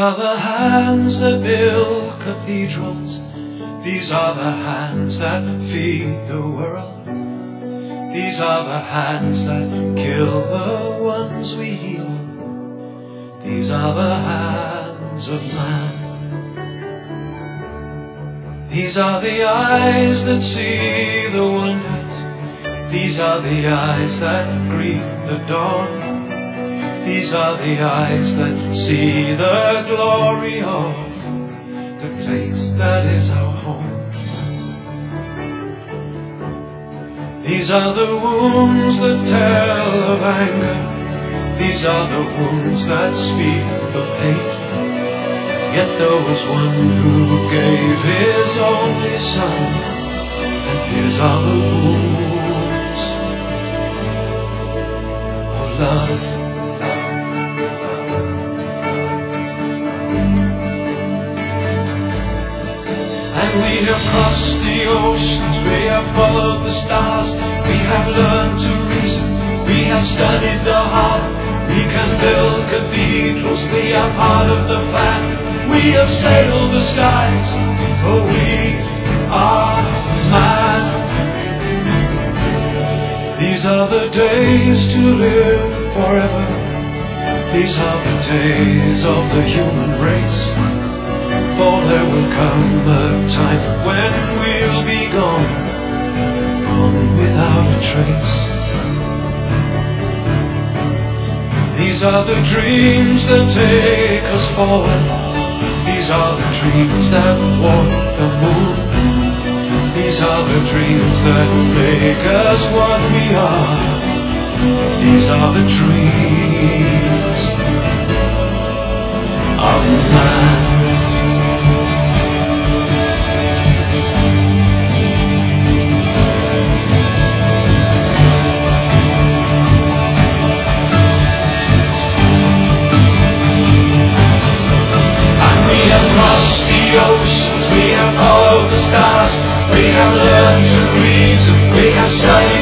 are the hands that build cathedrals. These are the hands that feed the world. These are the hands that kill the ones we heal. These are the hands of man. These are the eyes that see the wonders. These are the eyes that greet the dawn. These are the eyes that see the glory of the place that is our home. These are the wounds that tell of anger. These are the wounds that speak of hate. Yet there was one who gave his only son, and his are the wounds of love. We have crossed the oceans, we have followed the stars, we have learned to reason, we have studied the heart, we can build cathedrals, we are part of the plan, we have sailed the skies, for we are man. These are the days to live forever, these are the days of the human race. For there will come a time when we'll be gone, gone without a trace. These are the dreams that take us forward. These are the dreams that walk the moon. These are the dreams that make us what we are. These are the dreams of man. Oceans, we have followed the stars, we have learned to reason, we have studied